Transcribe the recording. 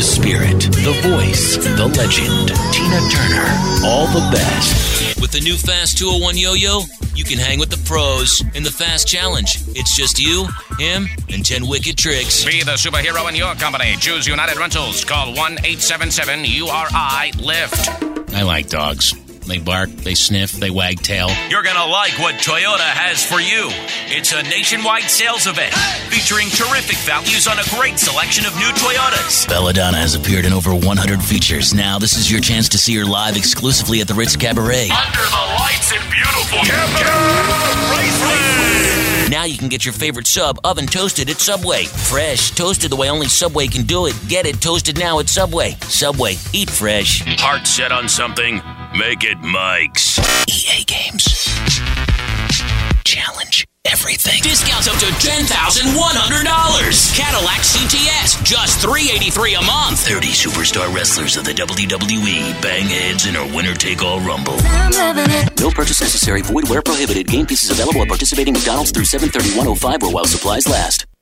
spirit, the voice, the legend, Tina Turner. All the best. With the new Fast 201 Yo-Yo, you can hang with the pros in the Fast Challenge. It's just you, him, and 10 wicked tricks. Be the superhero in your company. Choose United Rentals. Call 1-877-URI-LIFT. I like dogs. They bark, they sniff, they wag tail. You're going to like what Toyota has for you. It's a nationwide sales event featuring terrific values on a great selection of new Toyotas. Belladonna has appeared in over 100 features. Now this is your chance to see her live exclusively at the Ritz Cabaret. Under the lights in beautiful Capital Raceway. Now you can get your favorite sub oven toasted at Subway. Fresh, toasted the way only Subway can do it. Get it toasted now at Subway. Subway, eat fresh. Heart set on something? Make it Mike's. EA Games. Challenge everything. Discounts up to $10,100. Cadillac CTS, just $383 a month. 30 superstar wrestlers of the WWE. Bang heads in a winner-take-all rumble. No purchase necessary. Void where prohibited. Game pieces available at participating McDonald's through 7/31/05 or while supplies last.